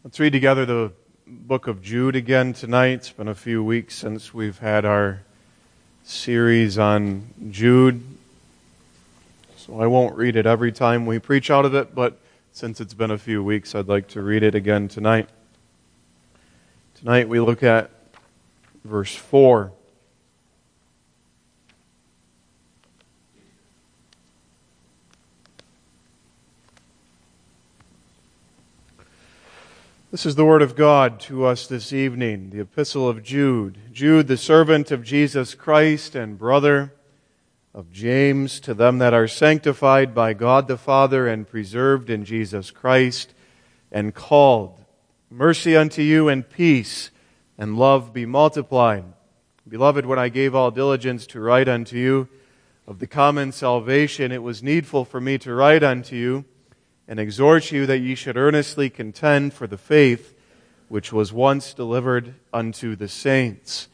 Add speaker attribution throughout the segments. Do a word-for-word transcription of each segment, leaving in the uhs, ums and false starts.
Speaker 1: Let's read together the book of Jude again tonight. It's been a few weeks since we've had our series on Jude, so I won't read it every time we preach out of it, but since it's been a few weeks, I'd like to read it again tonight. Tonight we look at verse four. This is the word of God to us this evening, the epistle of Jude. Jude, the servant of Jesus Christ and brother of James, to them that are sanctified by God the Father and preserved in Jesus Christ and called. Mercy unto you and peace and love be multiplied. Beloved, when I gave all diligence to write unto you of the common salvation, it was needful for me to write unto you and exhort you that ye should earnestly contend for the faith which was once delivered unto the saints.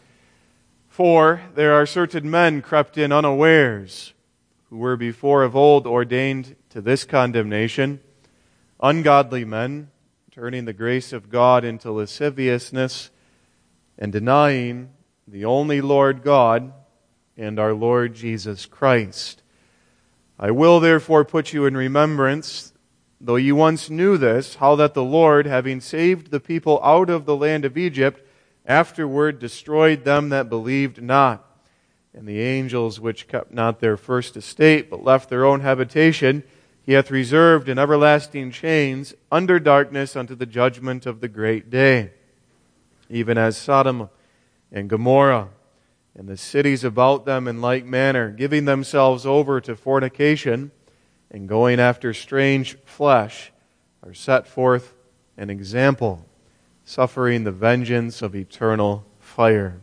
Speaker 1: For there are certain men crept in unawares, who were before of old ordained to this condemnation, ungodly men, turning the grace of God into lasciviousness, and denying the only Lord God and our Lord Jesus Christ. I will therefore put you in remembrance, though you once knew this, how that the Lord, having saved the people out of the land of Egypt, afterward destroyed them that believed not. And the angels which kept not their first estate, but left their own habitation, He hath reserved in everlasting chains under darkness unto the judgment of the great day. Even as Sodom and Gomorrah, and the cities about them in like manner, giving themselves over to fornication, and going after strange flesh, are set forth an example, suffering the vengeance of eternal fire.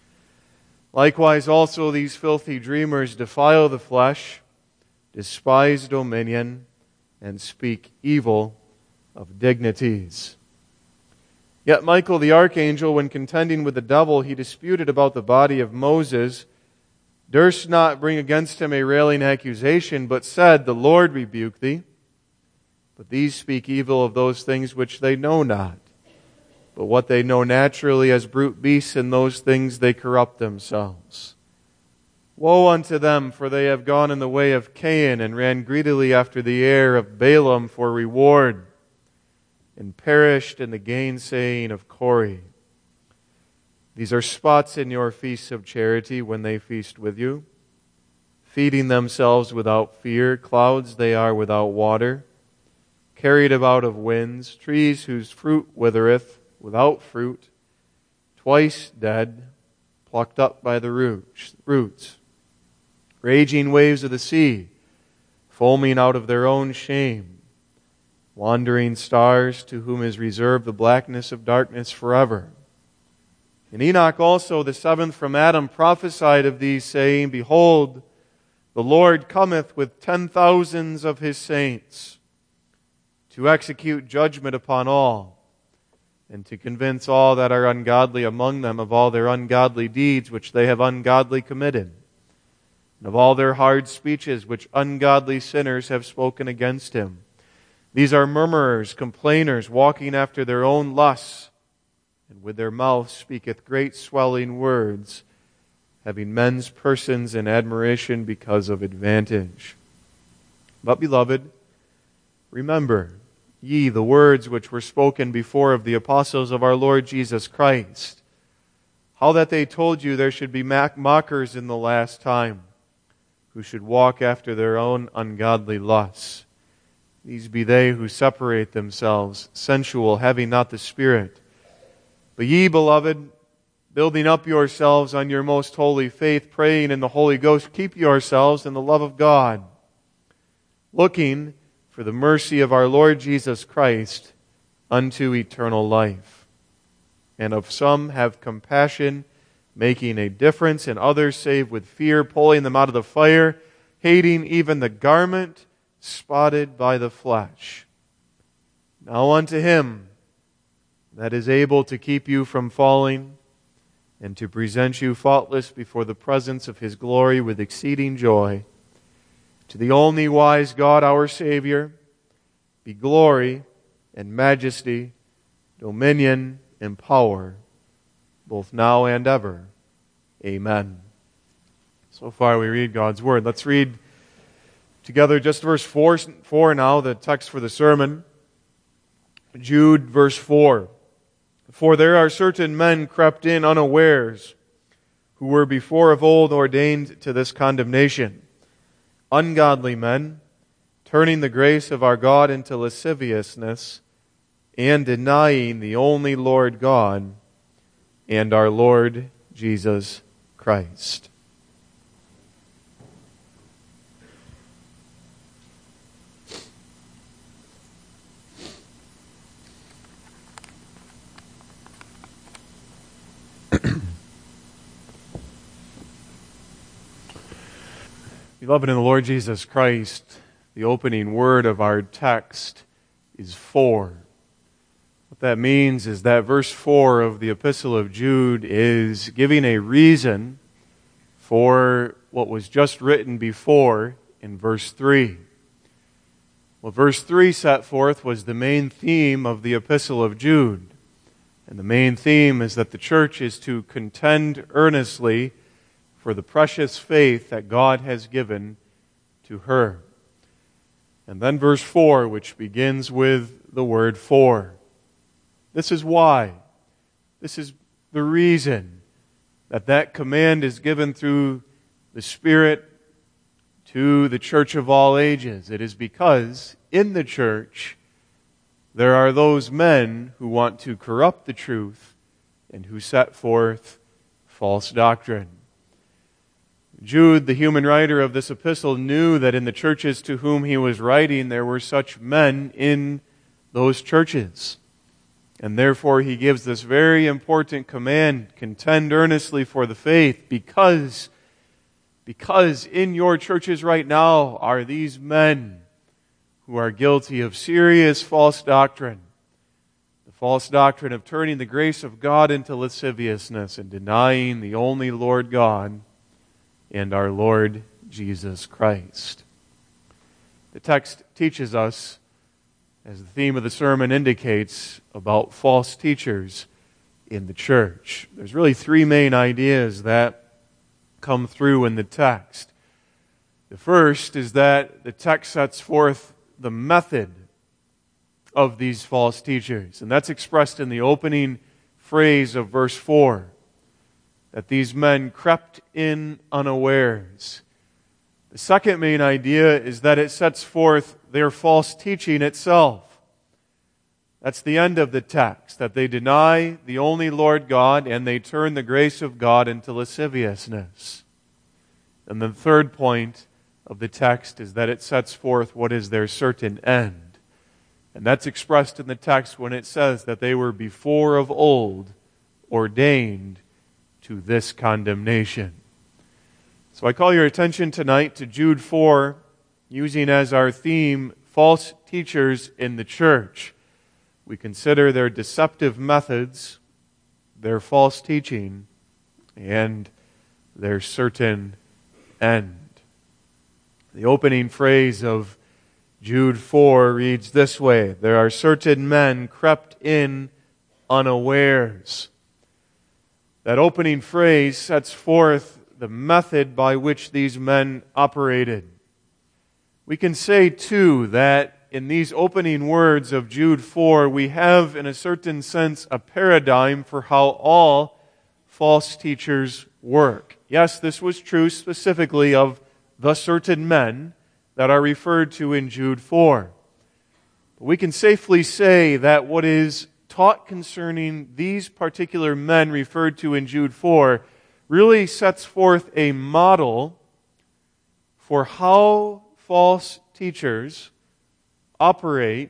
Speaker 1: Likewise also these filthy dreamers defile the flesh, despise dominion, and speak evil of dignities. Yet Michael the archangel, when contending with the devil, he disputed about the body of Moses, durst not bring against him a railing accusation, but said, The Lord rebuke thee. But these speak evil of those things which they know not. But what they know naturally as brute beasts, in those things they corrupt themselves. Woe unto them, for they have gone in the way of Cain, and ran greedily after the heir of Balaam for reward, and perished in the gainsaying of Kore. These are spots in your feasts of charity when they feast with you, feeding themselves without fear, clouds they are without water, carried about of winds, trees whose fruit withereth, without fruit, twice dead, plucked up by the roots, raging waves of the sea, foaming out of their own shame, wandering stars to whom is reserved the blackness of darkness forever. And Enoch also, the seventh from Adam, prophesied of these, saying, Behold, the Lord cometh with ten thousands of His saints, to execute judgment upon all, and to convince all that are ungodly among them of all their ungodly deeds which they have ungodly committed, and of all their hard speeches which ungodly sinners have spoken against Him. These are murmurers, complainers, walking after their own lusts, and with their mouth speaketh great swelling words, having men's persons in admiration because of advantage. But, beloved, remember ye the words which were spoken before of the apostles of our Lord Jesus Christ, how that they told you there should be mockers in the last time, who should walk after their own ungodly lusts. These be they who separate themselves, sensual, having not the Spirit. But ye, beloved, building up yourselves on your most holy faith, praying in the Holy Ghost, keep yourselves in the love of God, looking for the mercy of our Lord Jesus Christ unto eternal life. And of some have compassion, making a difference, and others save with fear, pulling them out of the fire, hating even the garment spotted by the flesh. Now unto Him that is able to keep you from falling, and to present you faultless before the presence of His glory with exceeding joy, to the only wise God our Savior, be glory and majesty, dominion, and power, both now and ever. Amen. So far we read God's Word. Let's read together just verse four, four now, the text for the sermon. Jude, verse four. For there are certain men crept in unawares, who were before of old ordained to this condemnation, ungodly men, turning the grace of our God into lasciviousness, and denying the only Lord God and our Lord Jesus Christ. Beloved in the Lord Jesus Christ, the opening word of our text is for. What that means is that verse four of the Epistle of Jude is giving a reason for what was just written before in verse three. What verse three set forth was the main theme of the Epistle of Jude. And the main theme is that the church is to contend earnestly for the precious faith that God has given to her. And then verse four, which begins with the word for. This is why. This is the reason that that command is given through the Spirit to the church of all ages. It is because in the church there are those men who want to corrupt the truth and who set forth false doctrine. Jude, the human writer of this epistle, knew that in the churches to whom he was writing there were such men in those churches. And therefore he gives this very important command, contend earnestly for the faith, because, because in your churches right now are these men who are guilty of serious false doctrine. The false doctrine of turning the grace of God into lasciviousness and denying the only Lord God and our Lord Jesus Christ. The text teaches us, as the theme of the sermon indicates, about false teachers in the church. There's really three main ideas that come through in the text. The first is that the text sets forth the method of these false teachers, and that's expressed in the opening phrase of verse four. That these men crept in unawares. The second main idea is that it sets forth their false teaching itself. That's the end of the text, that they deny the only Lord God and they turn the grace of God into lasciviousness. And the third point of the text is that it sets forth what is their certain end. And that's expressed in the text when it says that they were before of old ordained to this condemnation. So I call your attention tonight to Jude four, using as our theme false teachers in the church. We consider their deceptive methods, their false teaching, and their certain end. The opening phrase of Jude four reads this way: there are certain men crept in unawares. That opening phrase sets forth the method by which these men operated. We can say, too, that in these opening words of Jude four, we have, in a certain sense, a paradigm for how all false teachers work. Yes, this was true specifically of the certain men that are referred to in Jude four. But we can safely say that what is taught concerning these particular men referred to in Jude four really sets forth a model for how false teachers operate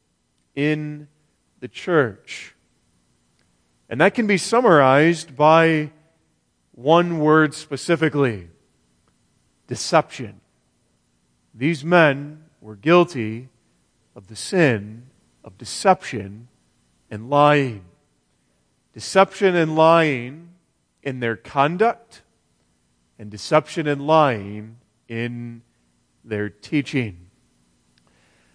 Speaker 1: in the church. And that can be summarized by one word specifically: deception. These men were guilty of the sin of deception and lying. Deception and lying in their conduct, and deception and lying in their teaching.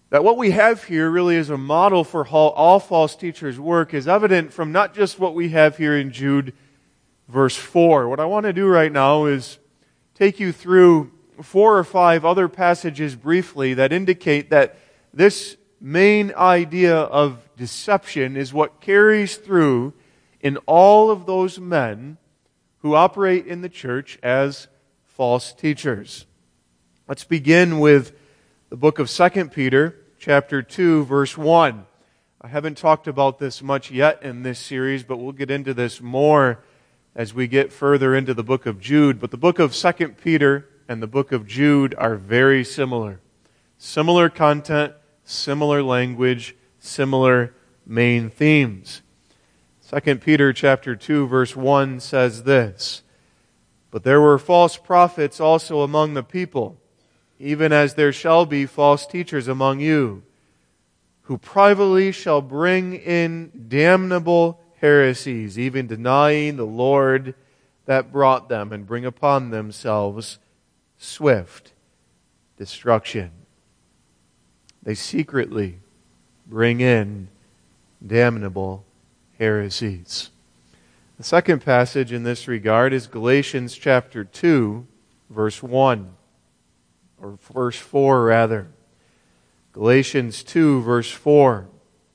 Speaker 1: That what we have here really is a model for how all false teachers work is evident from not just what we have here in Jude verse four. What I want to do right now is take you through four or five other passages briefly that indicate that this main idea of deception is what carries through in all of those men who operate in the church as false teachers. Let's begin with the book of Second Peter, chapter two, verse one. I haven't talked about this much yet in this series, but we'll get into this more as we get further into the book of Jude. But the book of Second Peter and the book of Jude are very similar. Similar content, similar language, similar main themes. Second Peter chapter two, verse one says this, "But there were false prophets also among the people, even as there shall be false teachers among you, who privately shall bring in damnable heresies, even denying the Lord that brought them, and bring upon themselves swift destruction." They secretly bring in damnable heresies. The second passage in this regard is Galatians chapter two, verse one. Or verse four, rather. Galatians two, verse four.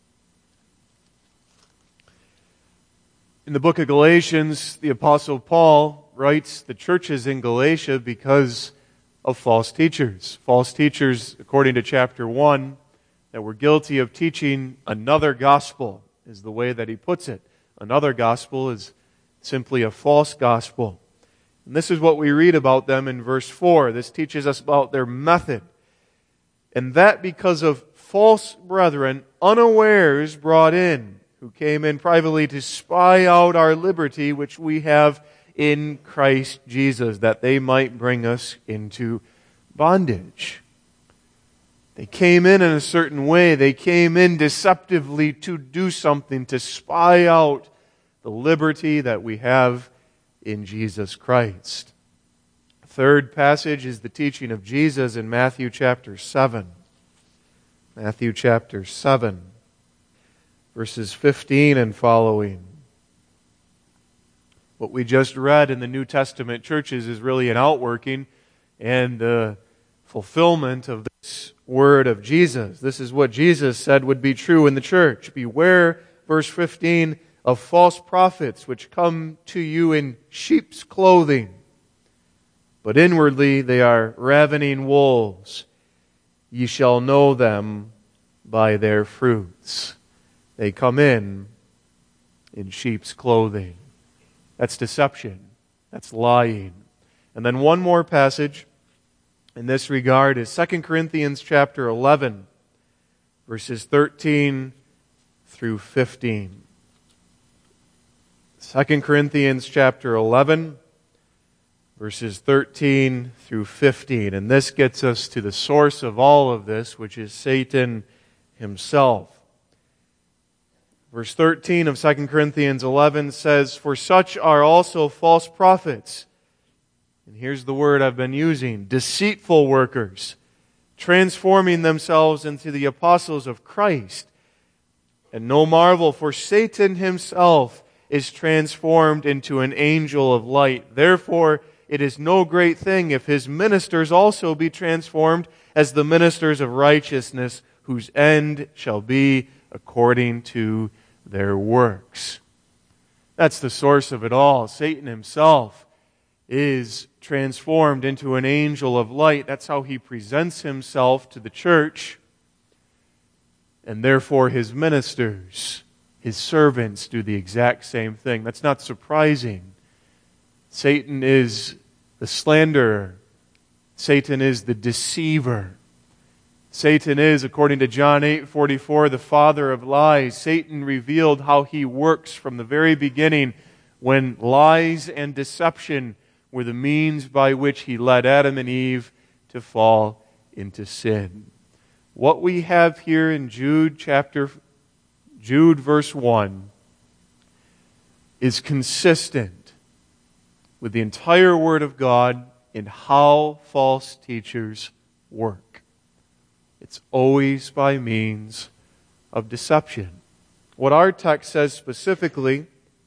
Speaker 1: In the book of Galatians, the Apostle Paul writes the churches in Galatia because of false teachers. False teachers, according to chapter one, that were guilty of teaching another gospel, is the way that he puts it. Another gospel is simply a false gospel. And this is what we read about them in verse four. This teaches us about their method. And that because of false brethren, unawares brought in, who came in privately to spy out our liberty which we have in Christ Jesus, that they might bring us into bondage. They came in in a certain way. They came in deceptively to do something, to spy out the liberty that we have in Jesus Christ. Third passage is the teaching of Jesus in Matthew chapter seven. Matthew chapter seven, verses fifteen and following. What we just read in the New Testament churches is really an outworking and the fulfillment of this word of Jesus. This is what Jesus said would be true in the church. Beware, verse fifteen, of false prophets which come to you in sheep's clothing, but inwardly they are ravening wolves. Ye shall know them by their fruits. They come in in sheep's clothing. That's deception. That's lying. And then one more passage in this regard is Second Corinthians chapter eleven, verses thirteen through fifteen. Second Corinthians chapter eleven, verses thirteen through fifteen. And this gets us to the source of all of this, which is Satan himself. Verse thirteen of Second Corinthians eleven says, "For such are also false prophets." And here's the word I've been using, deceitful workers, transforming themselves into the apostles of Christ. And no marvel, for Satan himself is transformed into an angel of light. Therefore, it is no great thing if his ministers also be transformed as the ministers of righteousness, whose end shall be according to their works. That's the source of it all. Satan himself is transformed into an angel of light. That's how he presents himself to the church. And therefore his ministers, his servants, do the exact same thing. That's not surprising. Satan is the slanderer. Satan is the deceiver. Satan is, according to John eight forty-four, the father of lies. Satan revealed how he works from the very beginning, when lies and deception were the means by which he led Adam and Eve to fall into sin. What we have here in Jude chapter Jude verse one is consistent with the entire Word of God in how false teachers work. It's always by means of deception. What our text says specifically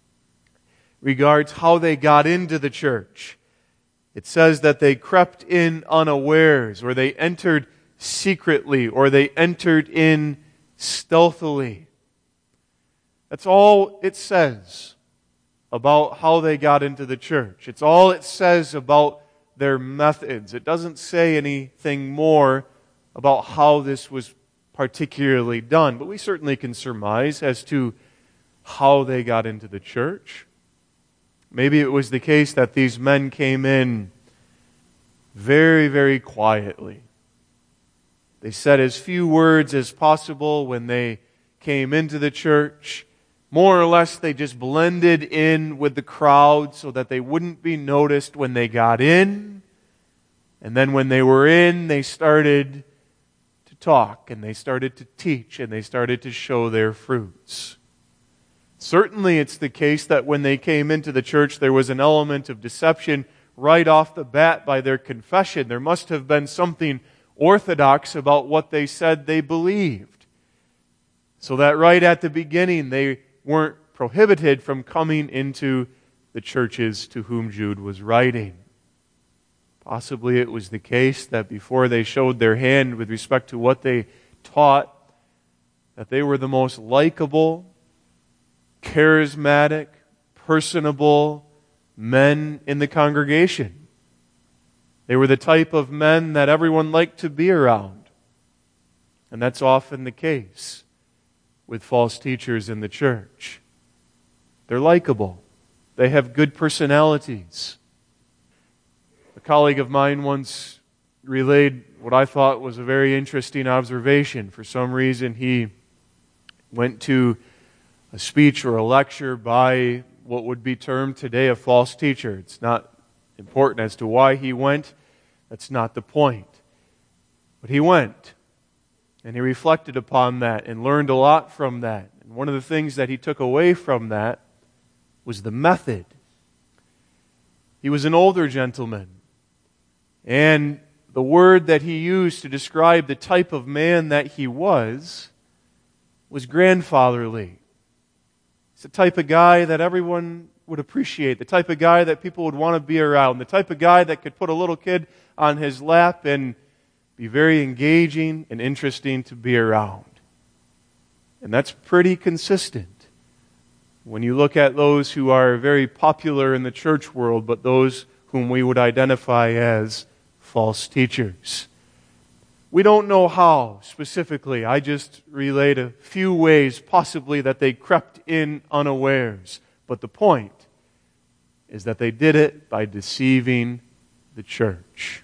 Speaker 1: regards how they got into the church. It says that they crept in unawares, or they entered secretly, or they entered in stealthily. That's all it says about how they got into the church. It's all it says about their methods. It doesn't say anything more about how this was particularly done, but we certainly can surmise as to how they got into the church. Maybe it was the case that these men came in very, very quietly. They said as few words as possible when they came into the church. More or less, they just blended in with the crowd so that they wouldn't be noticed when they got in. And then when they were in, they started to talk, and they started to teach, and they started to show their fruits. Certainly it's the case that when they came into the church, there was an element of deception right off the bat by their confession. There must have been something orthodox about what they said they believed. So that right at the beginning, they weren't prohibited from coming into the churches to whom Jude was writing. Possibly it was the case that before they showed their hand with respect to what they taught, that they were the most likable, charismatic, personable men in the congregation. They were the type of men that everyone liked to be around. And that's often the case with false teachers in the church. They're likable. They have good personalities. A colleague of mine once relayed what I thought was a very interesting observation. For some reason, he went to a speech or a lecture by what would be termed today a false teacher. It's not important as to why he went. That's not the point. But he went, and he reflected upon that and learned a lot from that. And one of the things that he took away from that was the method. He was an older gentleman, and the word that he used to describe the type of man that he was was grandfatherly. He's the type of guy that everyone would appreciate, the type of guy that people would want to be around, the type of guy that could put a little kid on his lap and be very engaging and interesting to be around. And that's pretty consistent when you look at those who are very popular in the church world, but those whom we would identify as false teachers. We don't know how specifically. I just relayed a few ways possibly that they crept in unawares. But the point is that they did it by deceiving the church.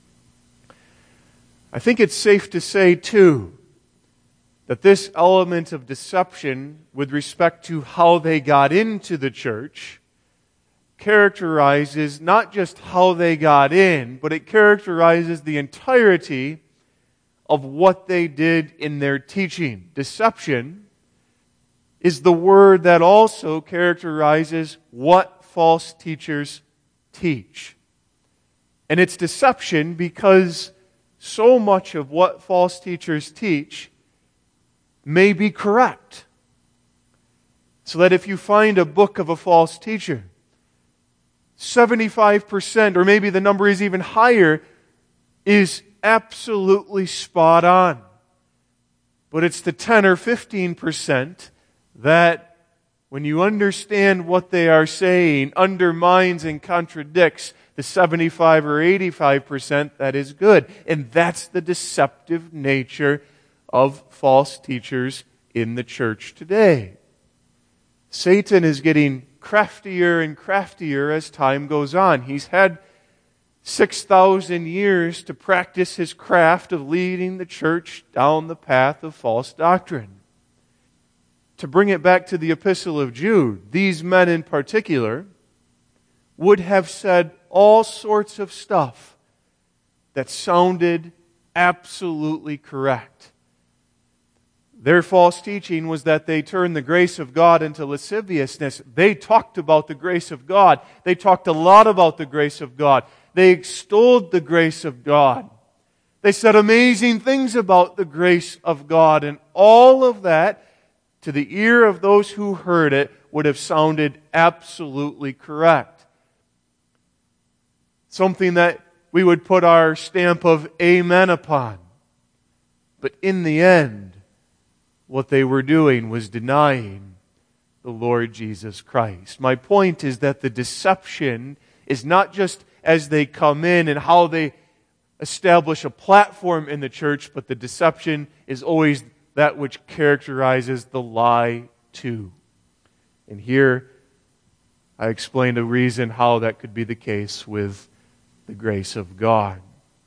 Speaker 1: I think it's safe to say, too, that this element of deception with respect to how they got into the church characterizes not just how they got in, but it characterizes the entirety of what they did in their teaching. Deception is the word that also characterizes what false teachers teach. And it's deception because so much of what false teachers teach may be correct. So that if you find a book of a false teacher, seventy-five percent, or maybe the number is even higher, is absolutely spot on. But it's the ten or fifteen percent that, when you understand what they are saying, undermines and contradicts the seventy-five or eighty-five percent that is good. And that's the deceptive nature of false teachers in the church today. Satan is getting craftier and craftier as time goes on. He's had six thousand years to practice his craft of leading the church down the path of false doctrine. To bring it back to the Epistle of Jude, these men in particular would have said all sorts of stuff that sounded absolutely correct. Their false teaching was that they turned the grace of God into lasciviousness. They talked about the grace of God. They talked a lot about the grace of God. They extolled the grace of God. They said amazing things about the grace of God, and all of that, to the ear of those who heard it, would have sounded absolutely correct. Something that we would put our stamp of amen upon. But in the end, what they were doing was denying the Lord Jesus Christ. My point is that the deception is not just as they come in and how they establish a platform in the church, but the deception is always that which characterizes the lie too. And here I explained a reason how that could be the case with the grace of God.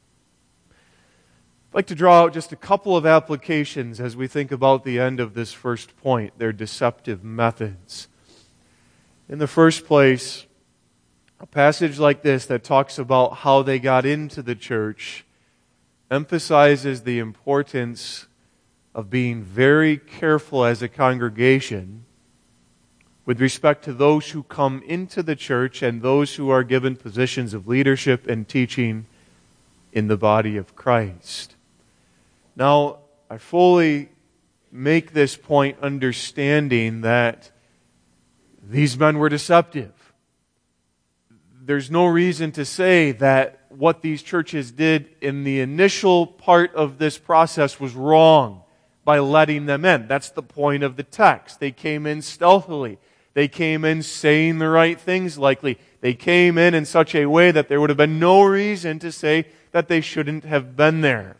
Speaker 1: I'd like to draw out just a couple of applications as we think about the end of this first point, their deceptive methods. In the first place, a passage like this that talks about how they got into the church emphasizes the importance of being very careful as a congregation with respect to those who come into the church and those who are given positions of leadership and teaching in the body of Christ. Now, I fully make this point understanding that these men were deceptive. There's no reason to say that what these churches did in the initial part of this process was wrong by letting them in. That's the point of the text. They came in stealthily. They came in saying the right things likely. They came in in such a way that there would have been no reason to say that they shouldn't have been there.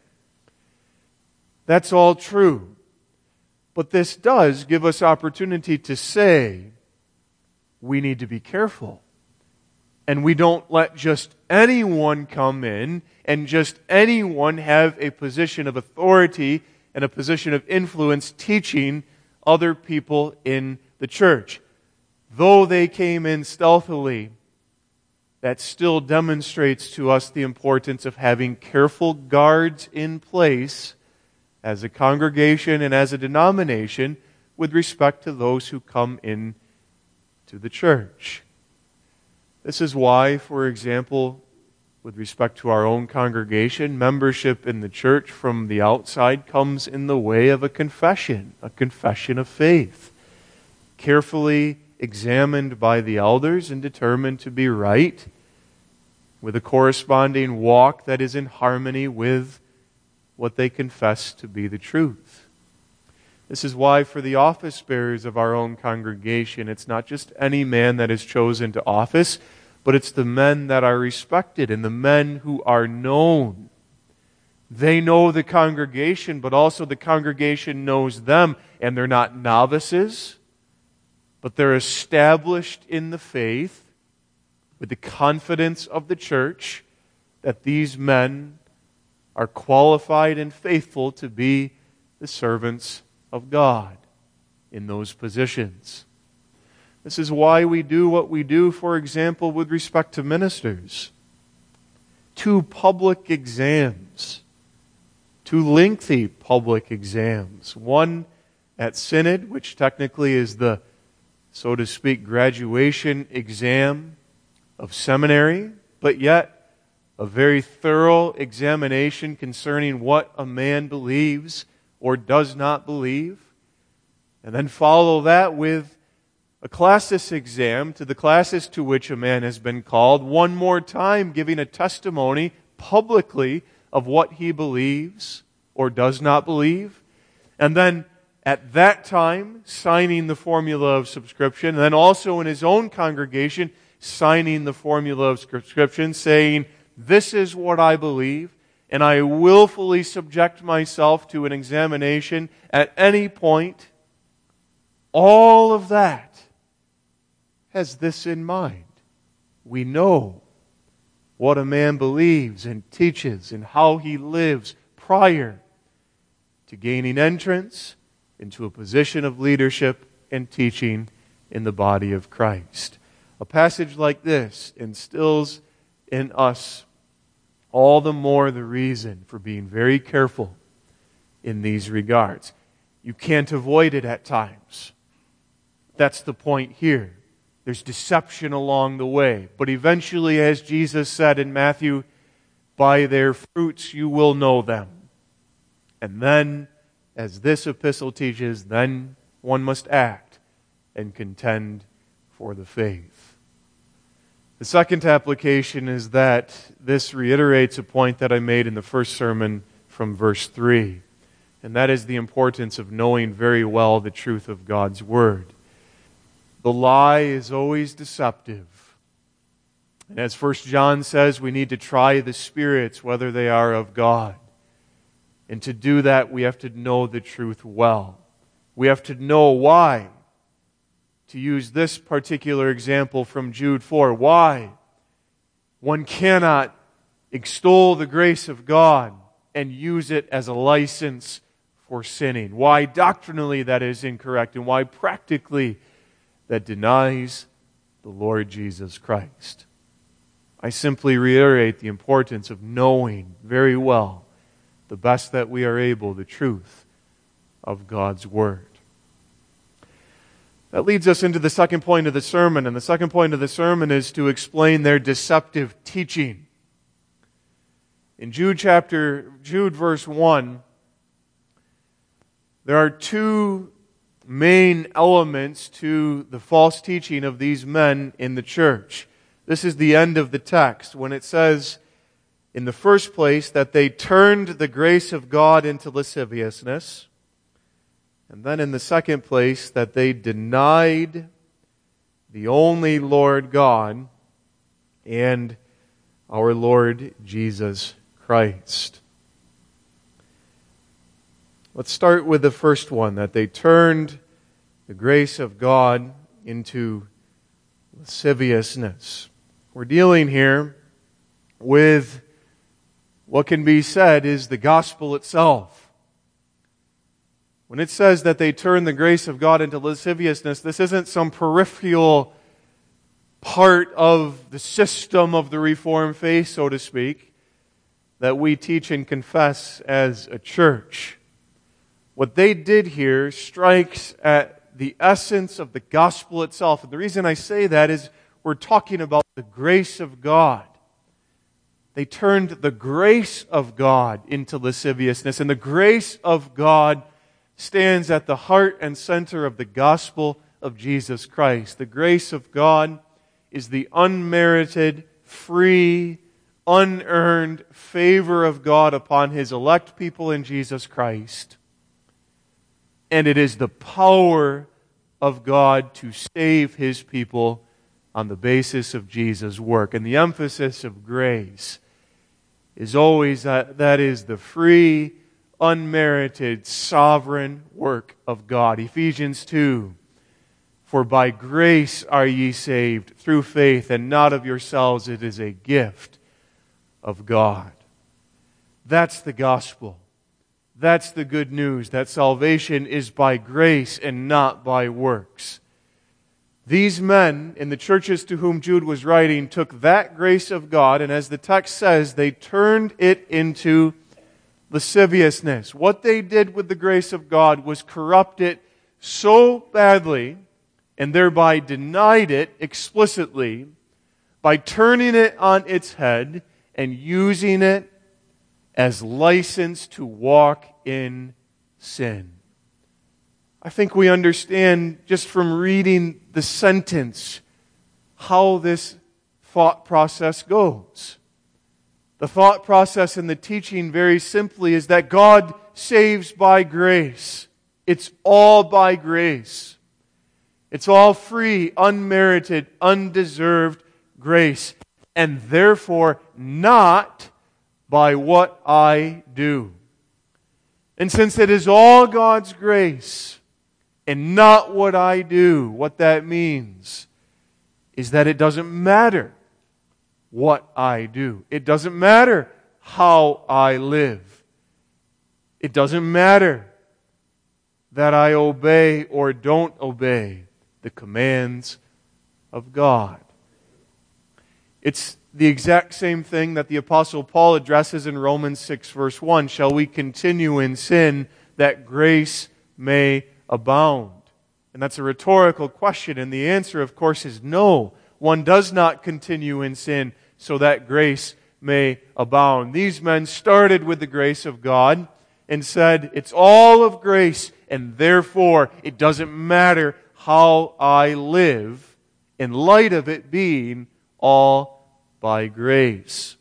Speaker 1: That's all true. But this does give us opportunity to say we need to be careful. And we don't let just anyone come in and just anyone have a position of authority and a position of influence teaching other people in the church. Though they came in stealthily, that still demonstrates to us the importance of having careful guards in place as a congregation and as a denomination with respect to those who come in to the church. This is why, for example, with respect to our own congregation, membership in the church from the outside comes in the way of a confession, a confession of faith, carefully examined by the elders and determined to be right, with a corresponding walk that is in harmony with what they confess to be the truth. This is why for the office bearers of our own congregation, it's not just any man that is chosen to office, but it's the men that are respected and the men who are known. They know the congregation, but also the congregation knows them, and they're not novices, but they're established in the faith with the confidence of the church that these men are qualified and faithful to be the servants of God in those positions. This is why we do what we do, for example, with respect to ministers. Two public exams, two lengthy public exams. One at Synod, which technically is the, so to speak, graduation exam of seminary, but yet a very thorough examination concerning what a man believes or does not believe. And then follow that with a classis exam to the classes to which a man has been called, one more time giving a testimony publicly of what he believes or does not believe. And then at that time, signing the formula of subscription, and then also in his own congregation, signing the formula of subscription, saying, this is what I believe, and I willfully subject myself to an examination at any point. All of that has this in mind. We know what a man believes and teaches and how he lives prior to gaining entrance into a position of leadership and teaching in the body of Christ. A passage like this instills in us all the more the reason for being very careful in these regards. You can't avoid it at times. That's the point here. There's deception along the way. But eventually, as Jesus said in Matthew, By their fruits you will know them. And then, as this epistle teaches, then one must act and contend for the faith. The second application is that this reiterates a point that I made in the first sermon from verse three, and that is the importance of knowing very well the truth of God's Word. The lie is always deceptive. And as First John says, we need to try the spirits, whether they are of God. And to do that, we have to know the truth well. We have to know why. To use this particular example from Jude four, why one cannot extol the grace of God and use it as a license for sinning. Why doctrinally that is incorrect, and why practically that denies the Lord Jesus Christ. I simply reiterate the importance of knowing very well, the best that we are able, the truth of God's Word. That leads us into the second point of the sermon, and the second point of the sermon is to explain their deceptive teaching. In Jude chapter, Jude verse one, there are two main elements to the false teaching of these men in the church. This is the end of the text when it says, in the first place, that they turned the grace of God into lasciviousness. And then in the second place, that they denied the only Lord God and our Lord Jesus Christ. Let's start with the first one, that they turned the grace of God into lasciviousness. We're dealing here with what can be said is the gospel itself. When it says that they turn the grace of God into lasciviousness, this isn't some peripheral part of the system of the Reformed faith, so to speak, that we teach and confess as a church. What they did here strikes at the essence of the gospel itself. And the reason I say that is we're talking about the grace of God. They turned the grace of God into lasciviousness, and the grace of God stands at the heart and center of the gospel of Jesus Christ. The grace of God is the unmerited, free, unearned favor of God upon His elect people in Jesus Christ. And it is the power of God to save His people on the basis of Jesus' work. And the emphasis of grace is always that that is the free, unmerited, sovereign work of God. Ephesians two, for by grace are ye saved through faith, and not of yourselves, it is a gift of God. That's the gospel. That's the good news, that salvation is by grace and not by works. These men in the churches to whom Jude was writing took that grace of God, and as the text says, they turned it into lasciviousness. What they did with the grace of God was corrupt it so badly, and thereby denied it explicitly, by turning it on its head and using it as license to walk in sin. I think we understand just from reading the sentence how this thought process goes. The thought process and the teaching very simply is that God saves by grace. It's all by grace. It's all free, unmerited, undeserved grace, and therefore not by what I do. And since it is all God's grace and not what I do, what that means is that it doesn't matter what I do. It doesn't matter how I live. It doesn't matter that I obey or don't obey the commands of God. It's the exact same thing that the Apostle Paul addresses in Romans six verse one. Shall we continue in sin that grace may abound? And that's a rhetorical question, and the answer, of course, is no. One does not continue in sin so that grace may abound. These men started with the grace of God and said, it's all of grace, and therefore it doesn't matter how I live in light of it being all by grace.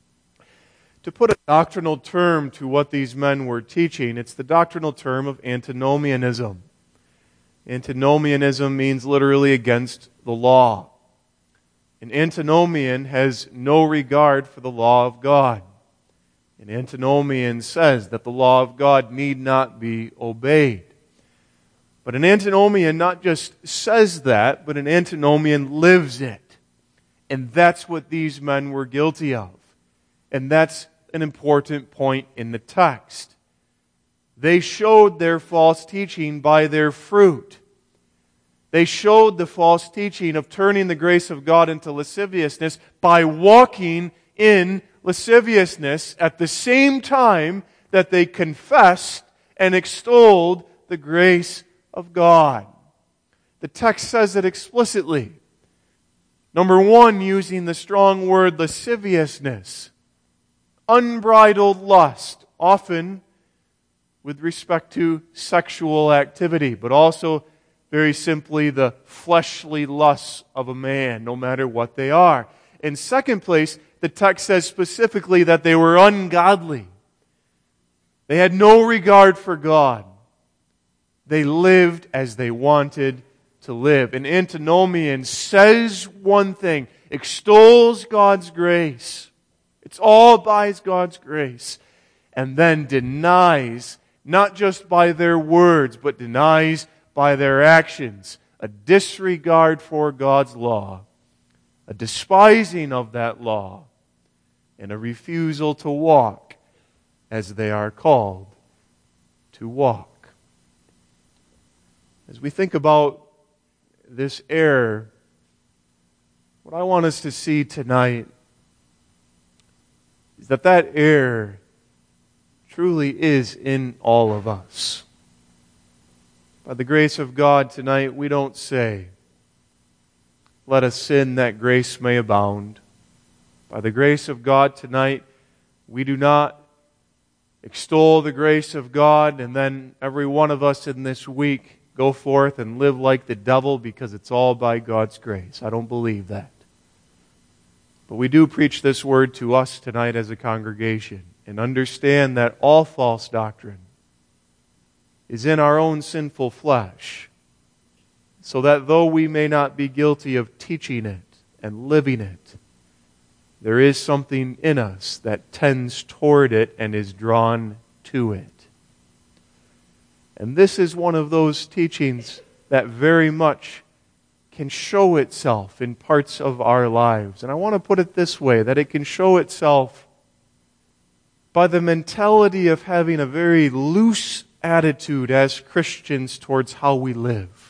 Speaker 1: To put a doctrinal term to what these men were teaching, it's the doctrinal term of antinomianism. Antinomianism means literally against the law. An antinomian has no regard for the law of God. An antinomian says that the law of God need not be obeyed. But an antinomian not just says that, but an antinomian lives it. And that's what these men were guilty of. And that's an important point in the text. They showed their false teaching by their fruit. They showed the false teaching of turning the grace of God into lasciviousness by walking in lasciviousness at the same time that they confessed and extolled the grace of God. The text says it explicitly. Number one, using the strong word lasciviousness. Unbridled lust, often with respect to sexual activity, but also very simply the fleshly lusts of a man, no matter what they are. In second place, the text says specifically that they were ungodly. They had no regard for God. They lived as they wanted to live. An antinomian says one thing, extols God's grace. It's all by God's grace. And then denies, not just by their words, but denies by their actions, a disregard for God's law, a despising of that law, and a refusal to walk as they are called to walk. As we think about this error, what I want us to see tonight is that that error truly is in all of us. By the grace of God tonight, we don't say, let us sin that grace may abound. By the grace of God tonight, we do not extol the grace of God and then every one of us in this week go forth and live like the devil because it's all by God's grace. I don't believe that. But we do preach this word to us tonight as a congregation and understand that all false doctrine is in our own sinful flesh, so that though we may not be guilty of teaching it and living it, there is something in us that tends toward it and is drawn to it. And this is one of those teachings that very much can show itself in parts of our lives. And I want to put it this way, that it can show itself by the mentality of having a very loose attitude as Christians towards how we live.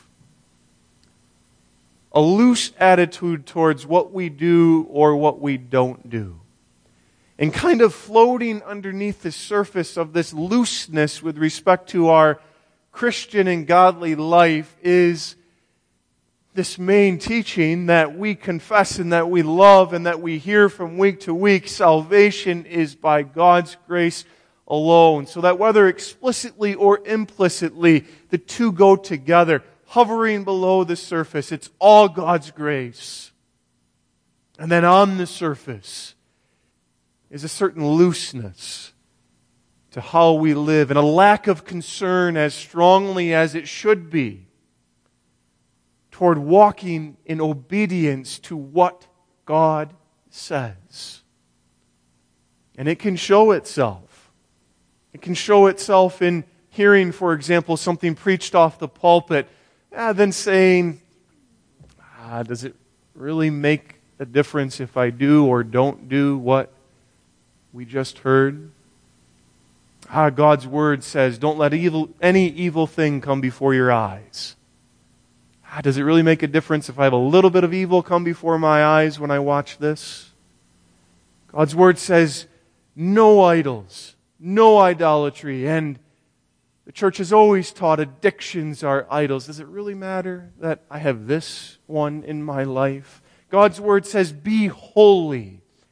Speaker 1: A loose attitude towards what we do or what we don't do. And kind of floating underneath the surface of this looseness with respect to our Christian and godly life is this main teaching that we confess and that we love and that we hear from week to week. Salvation is by God's grace alone. So that whether explicitly or implicitly, the two go together, hovering below the surface. It's all God's grace. And then on the surface is a certain looseness to how we live and a lack of concern as strongly as it should be toward walking in obedience to what God says. And it can show itself. It can show itself in hearing, for example, something preached off the pulpit, and then saying, ah, does it really make a difference if I do or don't do what we just heard? Ah, God's Word says, don't let evil, any evil thing come before your eyes. Ah, does it really make a difference if I have a little bit of evil come before my eyes when I watch this? God's Word says, no idols, no idolatry, and the church has always taught addictions are idols. Does it really matter that I have this one in my life? God's Word says, be holy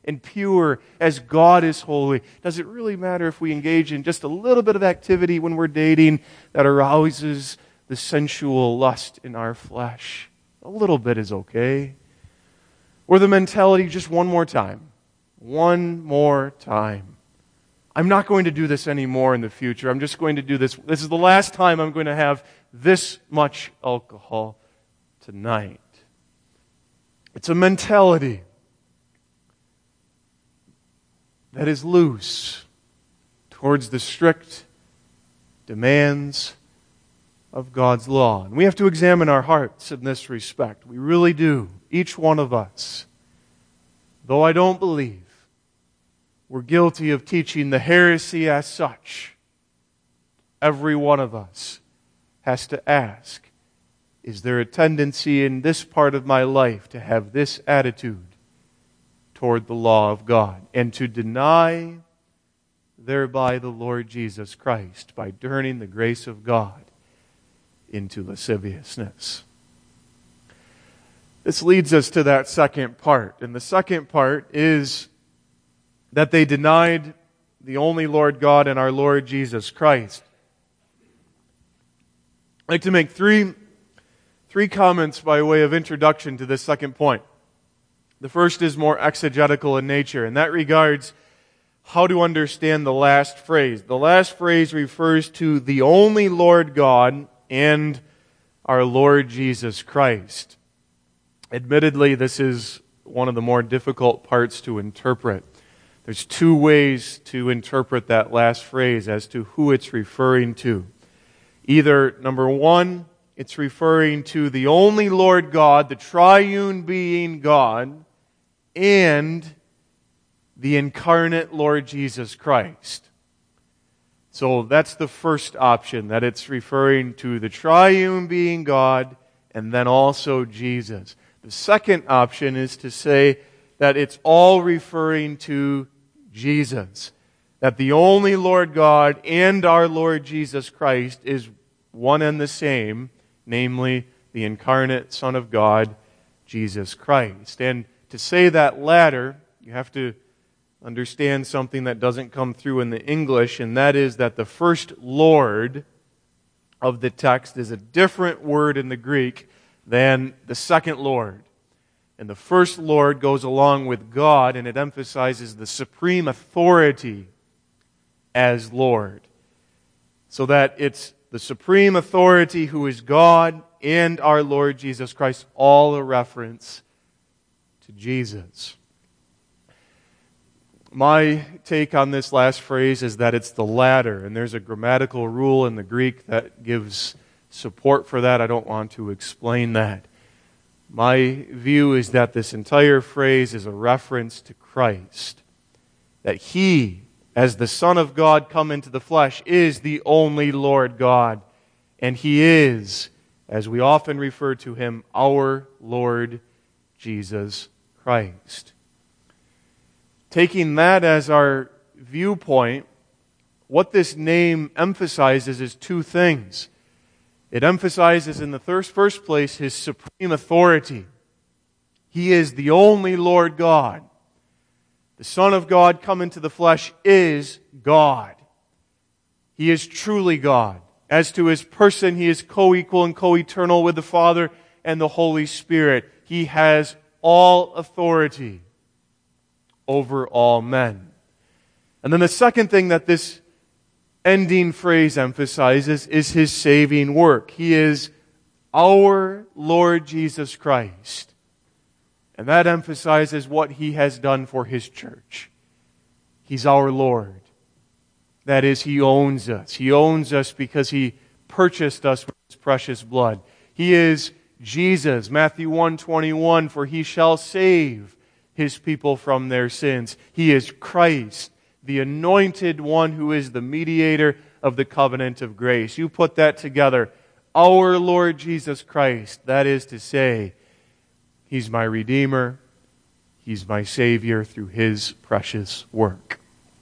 Speaker 1: and pure as God is holy? Does it really matter if we engage in just a little bit of activity when we're dating that arouses the sensual lust in our flesh? A little bit is okay. Or the mentality, just one more time. One more time. I'm not going to do this anymore in the future. I'm just going to do this. This is the last time I'm going to have this much alcohol tonight. It's a mentality that is loose towards the strict demands of God's law. And we have to examine our hearts in this respect. We really do. Each one of us. Though I don't believe we're guilty of teaching the heresy as such, every one of us has to ask, is there a tendency in this part of my life to have this attitude toward the law of God and to deny thereby the Lord Jesus Christ by turning the grace of God into lasciviousness? This leads us to that second part. And the second part is that they denied the only Lord God and our Lord Jesus Christ. I'd like to make three, three comments by way of introduction to this second point. The first is more exegetical in nature, and that regards how to understand the last phrase. The last phrase refers to the only Lord God and our Lord Jesus Christ. Admittedly, this is one of the more difficult parts to interpret. There's two ways to interpret that last phrase as to who it's referring to. Either, number one, it's referring to the only Lord God, the triune being God, and the incarnate Lord Jesus Christ. So that's the first option, that it's referring to the triune being God and then also Jesus. The second option is to say that it's all referring to Jesus. That the only Lord God and our Lord Jesus Christ is one and the same, namely the incarnate Son of God, Jesus Christ. And to say that latter, you have to understand something that doesn't come through in the English, and that is that the first Lord of the text is a different word in the Greek than the second Lord. And the first Lord goes along with God, and it emphasizes the supreme authority as Lord. So that it's the supreme authority who is God and our Lord Jesus Christ, all a reference to Jesus. My take on this last phrase is that it's the latter, and there's a grammatical rule in the Greek that gives support for that. I don't want to explain that. My view is that this entire phrase is a reference to Christ. That He, as the Son of God come into the flesh, is the only Lord God. And He is, as we often refer to Him, our Lord Jesus Christ. Taking that as our viewpoint, what this name emphasizes is two things. It emphasizes in the first place His supreme authority. He is the only Lord God. The Son of God come into the flesh is God. He is truly God. As to His person, He is co-equal and co-eternal with the Father and the Holy Spirit. He has all authority over all men. And then the second thing that this ending phrase emphasizes is His saving work. He is our Lord Jesus Christ. And that emphasizes what He has done for His church. He's our Lord. That is, He owns us. He owns us because He purchased us with His precious blood. He is Jesus. Matthew one twenty-one, for He shall save His people from their sins. He is Christ, the anointed one who is the mediator of the covenant of grace. You put that together. Our Lord Jesus Christ, that is to say, He's my Redeemer. He's my Savior through His precious work.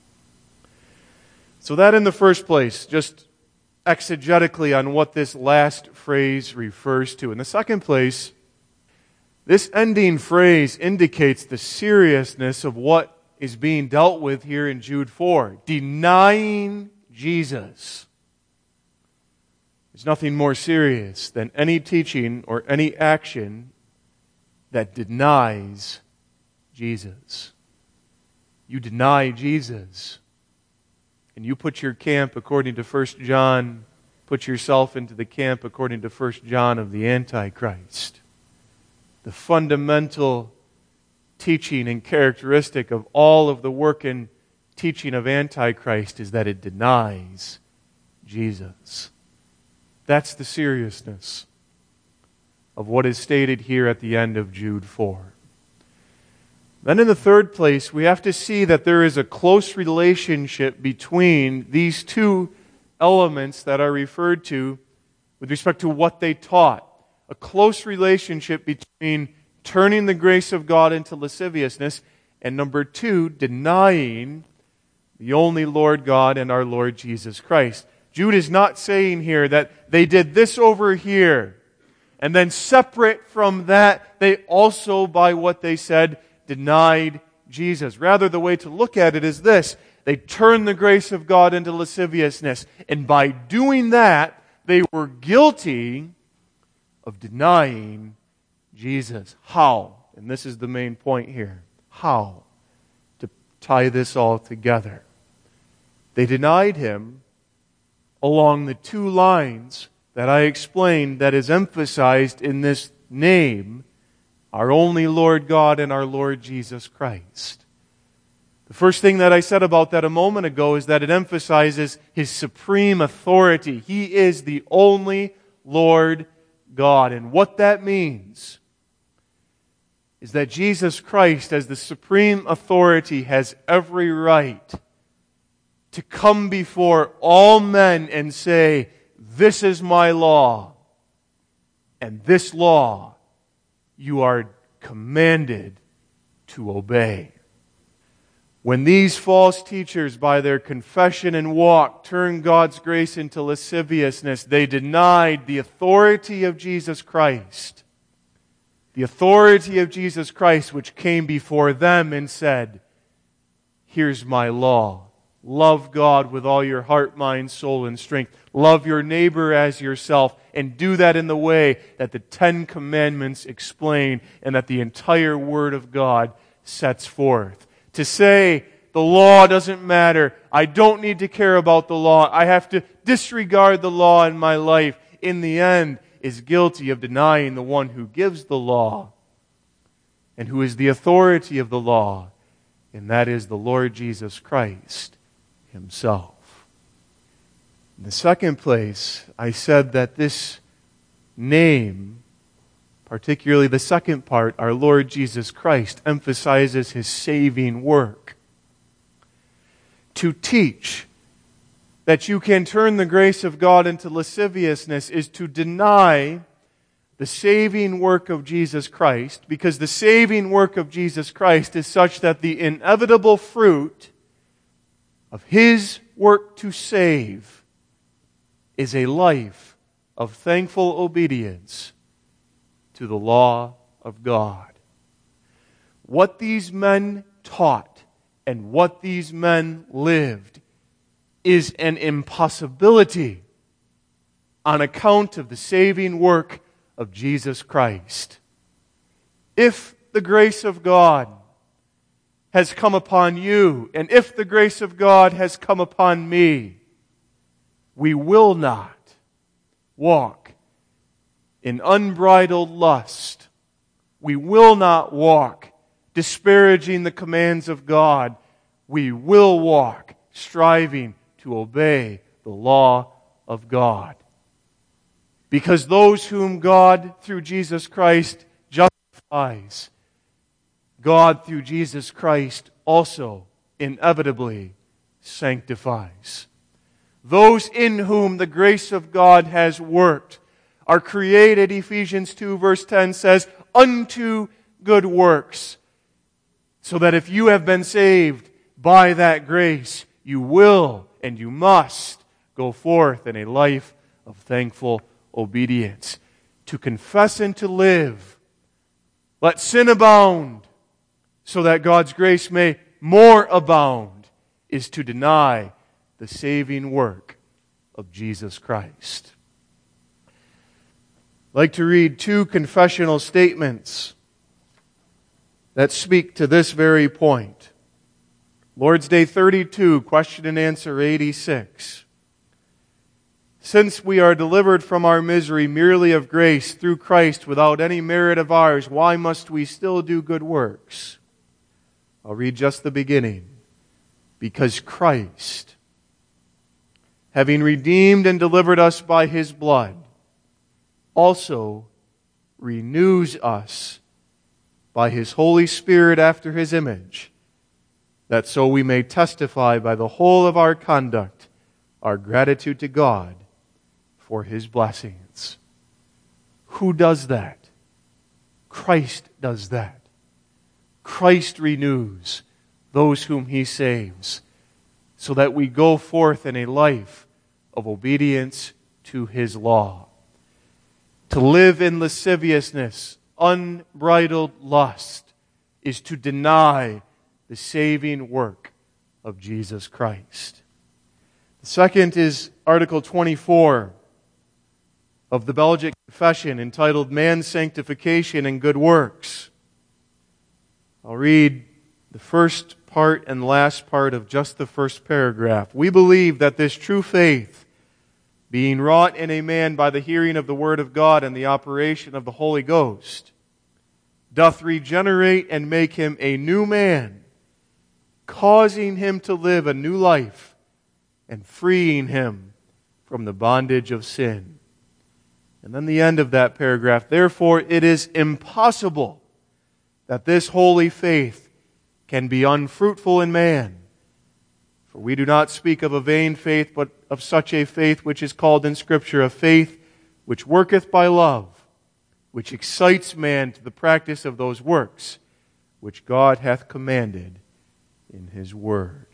Speaker 1: So that in the first place, just exegetically on what this last phrase refers to. In the second place, this ending phrase indicates the seriousness of what is being dealt with here in Jude four. Denying Jesus. There's nothing more serious than any teaching or any action that denies Jesus. You deny Jesus, and you put your camp according to First John, put yourself into the camp according to First John of the Antichrist. The fundamental teaching and characteristic of all of the work and teaching of Antichrist is that it denies Jesus. That's the seriousness of what is stated here at the end of Jude four. Then in the third place, we have to see that there is a close relationship between these two elements that are referred to with respect to what they taught. A close relationship between turning the grace of God into lasciviousness and, number two, denying the only Lord God and our Lord Jesus Christ. Jude is not saying here that they did this over here, and then separate from that, they also, by what they said, denied Jesus. Rather, the way to look at it is this. They turned the grace of God into lasciviousness, and by doing that, they were guilty of denying Jesus. How? And this is the main point here. How? To tie this all together. They denied Him along the two lines that I explained that is emphasized in this name, our only Lord God and our Lord Jesus Christ. The first thing that I said about that a moment ago is that it emphasizes His supreme authority. He is the only Lord God. And what that means is that Jesus Christ, as the supreme authority, has every right to come before all men and say, "This is my law, and this law you are commanded to obey." When these false teachers, by their confession and walk, turned God's grace into lasciviousness, they denied the authority of Jesus Christ. The authority of Jesus Christ, which came before them and said, "Here's my law. Love God with all your heart, mind, soul, and strength. Love your neighbor as yourself, and do that in the way that the Ten Commandments explain and that the entire Word of God sets forth." To say, the law doesn't matter, I don't need to care about the law, I have to disregard the law in my life, in the end, is guilty of denying the one who gives the law and who is the authority of the law, and that is the Lord Jesus Christ Himself. In the second place, I said that this name, particularly the second part, our Lord Jesus Christ, emphasizes His saving work. To teach that you can turn the grace of God into lasciviousness is to deny the saving work of Jesus Christ, because the saving work of Jesus Christ is such that the inevitable fruit of His work to save is a life of thankful obedience to the law of God. What these men taught and what these men lived is an impossibility on account of the saving work of Jesus Christ. If the grace of God has come upon you, and if the grace of God has come upon me, we will not walk in unbridled lust. We will not walk disparaging the commands of God. We will walk striving to obey the law of God. Because those whom God, through Jesus Christ, justifies, God, through Jesus Christ, also inevitably sanctifies. Those in whom the grace of God has worked are created, Ephesians two verse ten says, unto good works. So that if you have been saved by that grace, you will and you must go forth in a life of thankful obedience. To confess and to live. Let sin abound, so that God's grace may more abound is to deny the saving work of Jesus Christ. I'd like to read two confessional statements that speak to this very point. Lord's Day thirty-two, question and answer eighty-six. Since we are delivered from our misery merely of grace through Christ without any merit of ours, why must we still do good works? I'll read just the beginning. Because Christ, having redeemed and delivered us by His blood, also renews us by His Holy Spirit after His image, that so we may testify by the whole of our conduct our gratitude to God for His blessings. Who does that? Christ does that. Christ renews those whom He saves, so that we go forth in a life of obedience to His law. To live in lasciviousness, unbridled lust, is to deny the saving work of Jesus Christ. The second is Article twenty-four of the Belgic Confession, entitled Man's Sanctification and Good Works. I'll read the first part and last part of just the first paragraph. We believe that this true faith, being wrought in a man by the hearing of the Word of God and the operation of the Holy Ghost, doth regenerate and make him a new man, causing him to live a new life and freeing him from the bondage of sin. And then the end of that paragraph, therefore it is impossible that this holy faith can be unfruitful in man. For we do not speak of a vain faith, but of such a faith which is called in Scripture a faith which worketh by love, which excites man to the practice of those works which God hath commanded in His Word.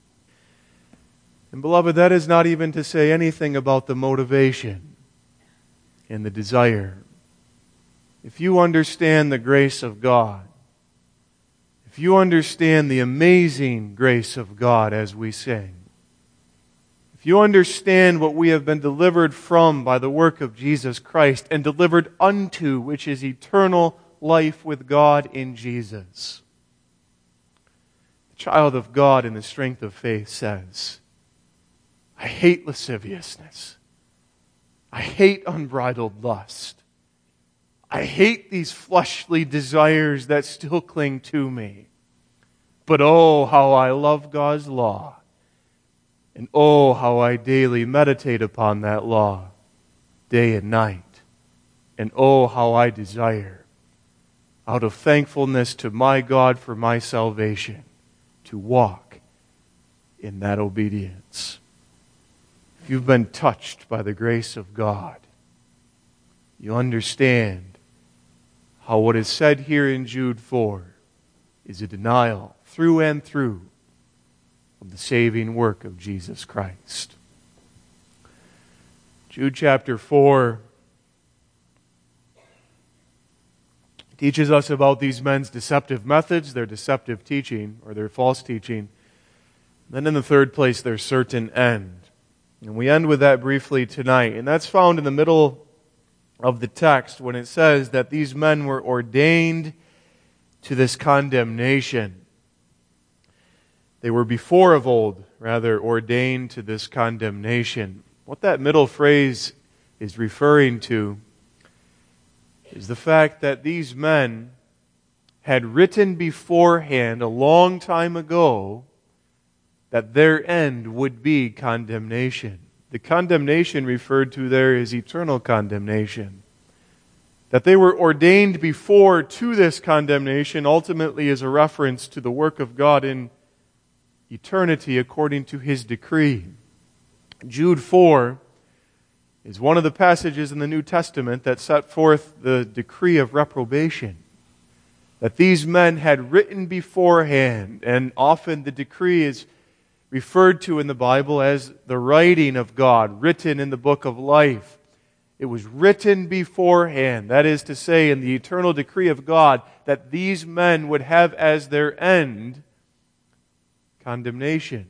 Speaker 1: And beloved, that is not even to say anything about the motivation and the desire. If you understand the grace of God, if you understand the amazing grace of God as we sing, if you understand what we have been delivered from by the work of Jesus Christ and delivered unto, which is eternal life with God in Jesus, the child of God in the strength of faith says, I hate lasciviousness. I hate unbridled lust. I hate these fleshly desires that still cling to me. But oh, how I love God's law. And oh, how I daily meditate upon that law, day and night. And oh, how I desire, out of thankfulness to my God for my salvation, to walk in that obedience. If you've been touched by the grace of God, you understand how what is said here in Jude four is a denial through and through of the saving work of Jesus Christ. Jude chapter four teaches us about these men's deceptive methods, their deceptive teaching, or their false teaching. Then in the third place, their certain end. And we end with that briefly tonight. And that's found in the middle of the text when it says that these men were ordained to this condemnation. They were before of old, rather, ordained to this condemnation. What that middle phrase is referring to is the fact that these men had written beforehand a long time ago that their end would be condemnation. The condemnation referred to there is eternal condemnation. That they were ordained before to this condemnation ultimately is a reference to the work of God in eternity according to His decree. Jude four is one of the passages in the New Testament that set forth the decree of reprobation. That these men had written beforehand, and often the decree is referred to in the Bible as the writing of God, written in the book of life. It was written beforehand, that is to say, in the eternal decree of God, that these men would have as their end condemnation.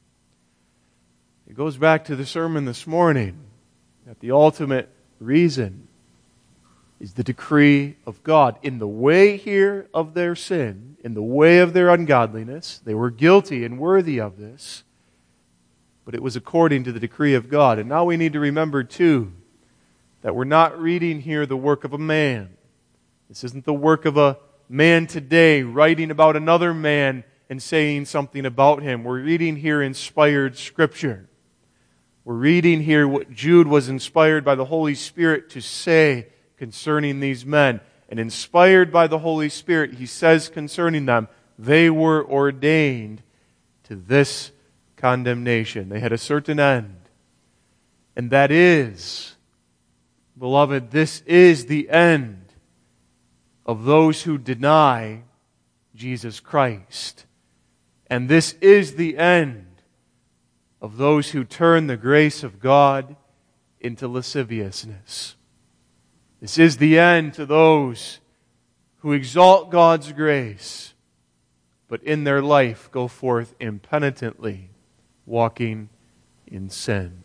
Speaker 1: It goes back to the sermon this morning, that the ultimate reason is the decree of God. In the way here of their sin, in the way of their ungodliness, they were guilty and worthy of this, but it was according to the decree of God. And now we need to remember, too, that we're not reading here the work of a man. This isn't the work of a man today writing about another man and saying something about him. We're reading here inspired Scripture. We're reading here what Jude was inspired by the Holy Spirit to say concerning these men. And inspired by the Holy Spirit, he says concerning them, they were ordained to this condemnation. They had a certain end. And that is, beloved, this is the end of those who deny Jesus Christ. And this is the end of those who turn the grace of God into lasciviousness. This is the end to those who exalt God's grace, but in their life go forth impenitently, walking in sin.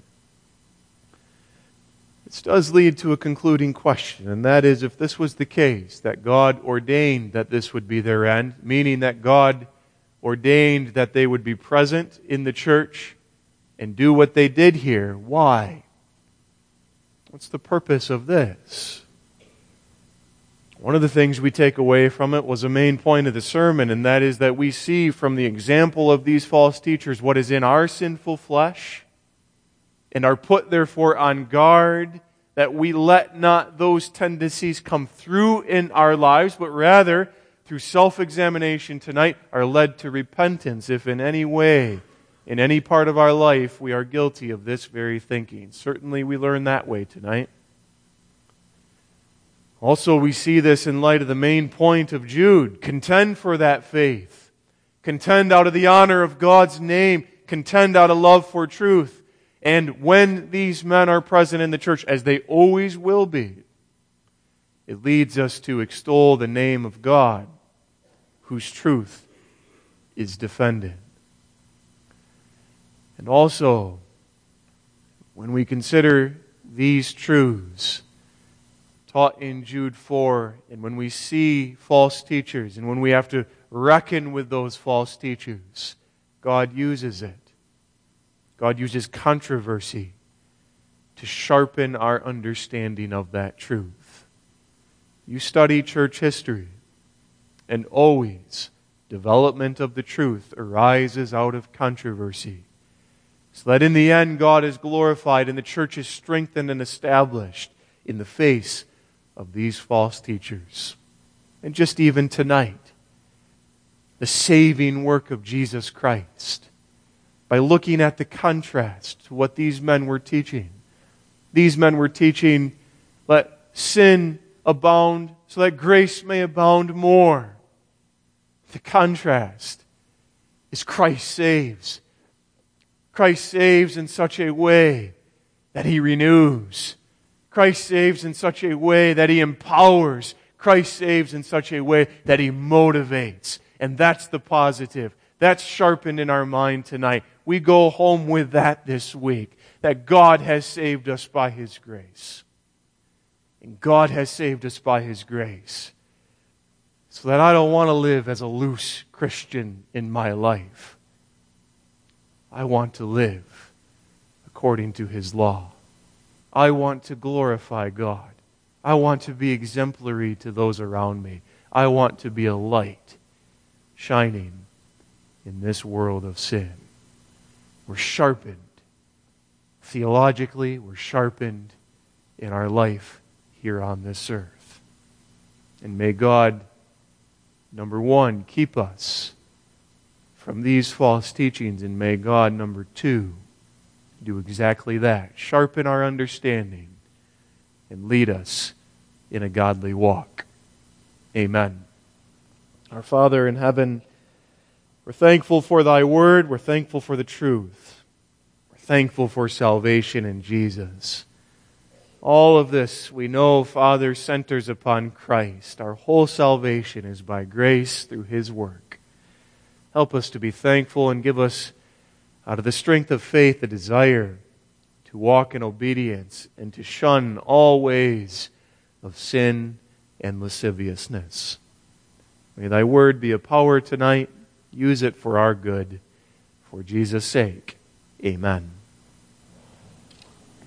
Speaker 1: This does lead to a concluding question, and that is, if this was the case, that God ordained that this would be their end, meaning that God ordained that they would be present in the church and do what they did here, why? What's the purpose of this? One of the things we take away from it was a main point of the sermon, and that is that we see from the example of these false teachers what is in our sinful flesh, and are put therefore on guard that we let not those tendencies come through in our lives, but rather, through self-examination tonight, are led to repentance if in any way, in any part of our life, we are guilty of this very thinking. Certainly we learn that way tonight. Also, we see this in light of the main point of Jude. Contend for that faith. Contend out of the honor of God's name. Contend out of love for truth. And when these men are present in the church, as they always will be, it leads us to extol the name of God, whose truth is defended. And also, when we consider these truths taught in Jude four, and when we see false teachers, and when we have to reckon with those false teachers, God uses it. God uses controversy to sharpen our understanding of that truth. You study church history, and always development of the truth arises out of controversy. So that in the end God is glorified and the church is strengthened and established in the face of these false teachers. And just even tonight, the saving work of Jesus Christ, by looking at the contrast to what these men were teaching. These men were teaching, let sin abound so that grace may abound more. The contrast is Christ saves. Christ saves in such a way that He renews. Christ saves in such a way that He empowers. Christ saves in such a way that He motivates. And that's the positive. That's sharpened in our mind tonight. We go home with that this week. That God has saved us by His grace. And God has saved us by His grace. So that I don't want to live as a loose Christian in my life. I want to live according to His law. I want to glorify God. I want to be exemplary to those around me. I want to be a light shining in this world of sin. We're sharpened. Theologically, we're sharpened in our life here on this earth. And may God, number one, keep us from these false teachings, and may God, number two, do exactly that. Sharpen our understanding and lead us in a godly walk. Amen. Our Father in heaven, we're thankful for Thy Word. We're thankful for the truth. We're thankful for salvation in Jesus. All of this, we know, Father, centers upon Christ. Our whole salvation is by grace through His work. Help us to be thankful and give us, out of the strength of faith, a desire to walk in obedience and to shun all ways of sin and lasciviousness. May Thy word be a power tonight. Use it for our good. For Jesus' sake, amen.